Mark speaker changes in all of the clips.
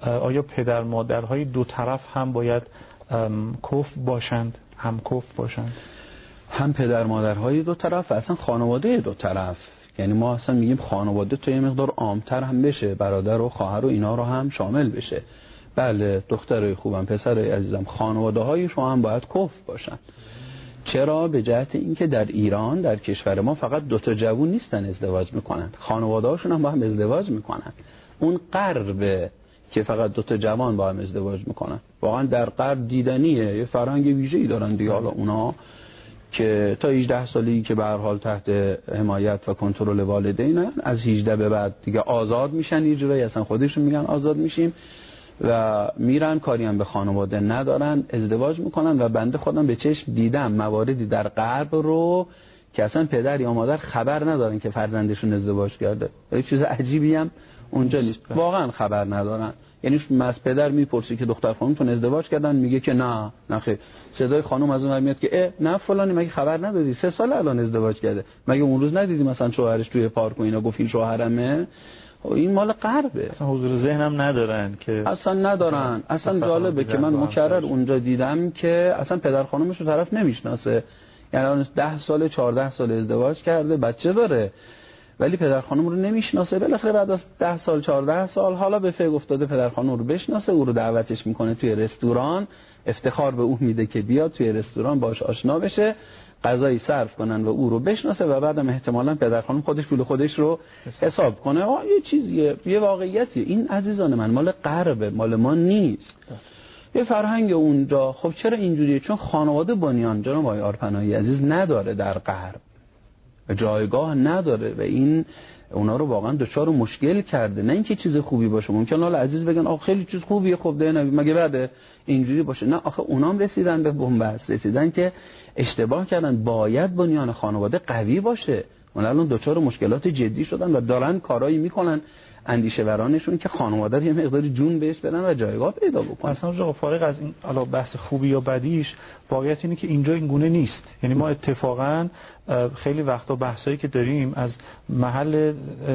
Speaker 1: آیا پدر مادرهای دو طرف هم باید کفء باشند، هم کفء باشند؟
Speaker 2: هم پدر مادرهای دو طرف و اصلا خانواده دو طرف. یعنی ما اصلا میگیم خانواده تو یه مقدار عامتر هم بشه، برادر و خواهر و اینا رو هم شامل بشه. بله دخترای خوبم، پسرای عزیزم، خانواده های شما هم باید کفء باشن. چرا؟ به جهت اینکه در ایران، در کشور ما، فقط دو تا جوون نیستن ازدواج میکنن، خانواده هاشون هم با هم ازدواج میکنن. اون غربه که فقط دو تا جوان با هم ازدواج میکنن. واقعا در غرب دیدنیه، یه فرهنگ ویژه‌ای دارن دیگه. حالا اونا که تا 18 سالگی که به هر حال تحت حمایت و کنترل والدینن، از 18 به بعد دیگه آزاد میشن، یه جورایی اصلا خودشون میگن آزاد میشیم و میرن، کاری هم به خانواده ندارن، ازدواج میکنن. و بنده خودم به چشم دیدم مواردی در غرب رو که اصلا پدر یا مادر خبر ندارن که فرزندشون ازدواج کرده. یه چیز عجیبی هم اونجا نیست، واقعا خبر ندارن. یعنی از پدر میپرسی که دختر خانومتون ازدواج کردن، میگه که نه خیر. صدای خانم از اون میاد که نه فلانی، مگه خبر ندادی 3 سال الان ازدواج کرده، مگه اون روز ندیدی مثلا شوهرش توی پارک و اینا گفت این شوهرمه؟ این مال غربه،
Speaker 1: اصلا حضور ذهنم ندارن که
Speaker 2: اصلا ندارن. اصلا جالبه که من مکرر اونجا دیدم که اصلا پدر خانومش رو طرف نمیشناسه. یعنی الان 10 سال 14 سال ازدواج کرده، بچه داره، ولی پدر خانم رو نمیشناسه. بالاخره بعد از 10 سال 14 سال حالا به فکر افتاده پدر خانم رو بشناسه، او رو دعوتش میکنه توی رستوران، افتخار به او میده که بیاد توی رستوران باش آشنا بشه، غذایی سرو کنن و او رو بشناسه و بعدم احتمالاً پدر خانم خودش پول خودش رو حساب کنه. یه چیزیه، یه واقعیتیه. این عزیزان من مال غربه، مال ما نیست. یه فرهنگ اونجا. خب چرا اینجوریه؟ چون خانواده بنیان، جناب آقای آرپناهی عزیز، نداره در غرب، جایگاه نداره و این اونا رو واقعا دچار مشکل کرده. نه اینکه چیز خوبی باشه، ممکن حالا عزیز بگن آخه خیلی چیز خوبیه، خب ده نبی مگه بعد اینجوری باشه؟ نه آخه اونام رسیدن به بنبست، رسیدن که اشتباه کردن، باید بنیان خانواده قوی باشه. اون الان دچار مشکلات جدی شدن و دارن کارایی میکنن اندیشه ورانشون که خانواده یه مقداری جون بهش بدن و جایگاه پیدا بکنن.
Speaker 1: اصلا جو فارغ از این حالا بحث خوبی یا بدیش، واقعیت اینه که اینجا این گونه نیست. یعنی ما اتفاقا خیلی وقتا بحثایی که داریم از محل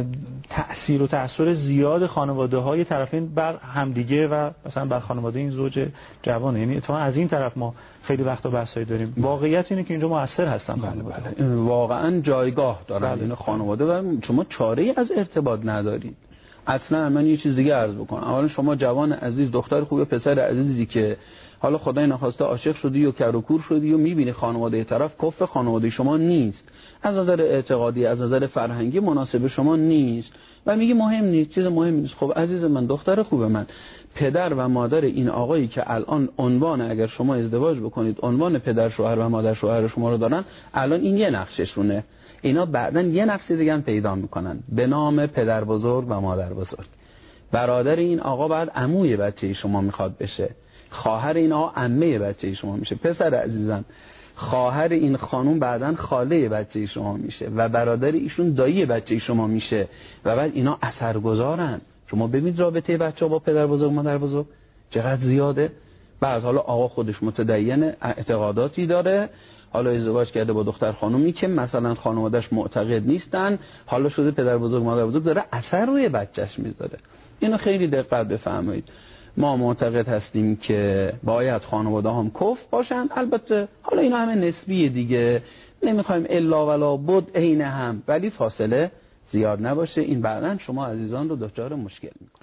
Speaker 1: تأثیر و تأثیر زیاد خانواده‌های طرفین بر همدیگه و مثلا بر خانواده این زوج جوان. یعنی اتفاقا از این طرف ما خیلی وقتا بحثایی داریم. واقعیت اینه که اینجا مؤثر هستن خانواده.
Speaker 2: واقعا جایگاه دارن این خانواده و شما چاره‌ای از ارتباط ندارید. اصلا من یه چیز دیگه عرض بکنم. اولا شما جوان عزیز، دختر خوبه، پسر عزیزی که حالا خدای نخواسته عاشق شدی یا کر و کور شدی و میبینی خانواده طرف کفء خانواده شما نیست، از نظر اعتقادی، از نظر فرهنگی مناسب شما نیست و میگی مهم نیست، چیز مهم نیست. خب عزیز من، دختر خوب من، پدر و مادر این آقایی که الان عنوان، اگر شما ازدواج بکنید عنوان پدر شوهر و مادر شوهر شما رو دارن، الان این یه نقششونه. اینا بعداً یه نقش دیگه هم پیدا میکنن به نام پدر بزرگ و مادر بزرگ. برادر این آقا بعد عموی بچه شما میخواد بشه، خواهر این آقا عمه بچه شما میشه. پسر عزیزم، خواهر این خانوم بعداً خاله بچه شما میشه و برادر ایشون دایی بچه شما میشه و بعد اینا اثرگذارن. شما ببینید رابطه بچه با پدر بزرگ و مادر بزرگ چقدر زیاده. بعد حالا آقا خودش متدین اعتقاداتی داره، حالا ازدواج کرده با دختر خانومی که مثلا خانواده‌اش معتقد نیستن، حالا شده پدر بزرگ مادر بزرگ، داره اثر روی بچه‌ش میذاره. اینو خیلی دقت بفرمایید. ما معتقد هستیم که باید خانواده هم کفء باشن. البته حالا اینا همه نسبیه دیگه، نمیخوایم الا ولا بد عین هم، ولی فاصله زیاد نباشه. این بعداً شما عزیزان رو دچار مشکل میکنه.